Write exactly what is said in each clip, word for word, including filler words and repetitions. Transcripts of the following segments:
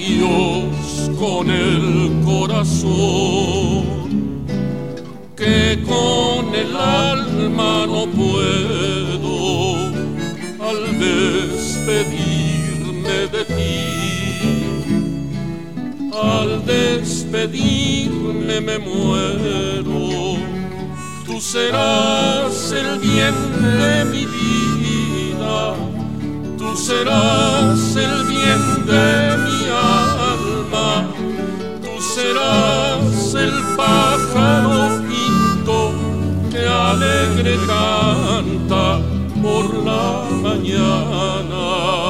adiós con el corazón, que con el alma no puedo al despedirme de ti. Al despedirme me muero, tú serás el bien de mi vida, tú serás el bien de mi alma, tú serás el pájaro quinto que alegre canta por la mañana.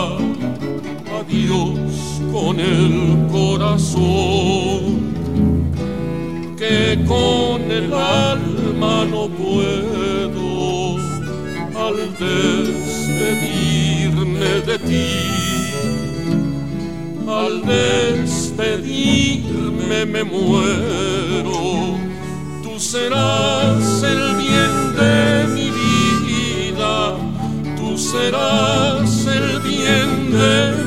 Adiós con el corazón, que con el alma no puedo al despedirme de ti. Al despedirme me muero, tú serás el bien de mi vida, tú serás el bien de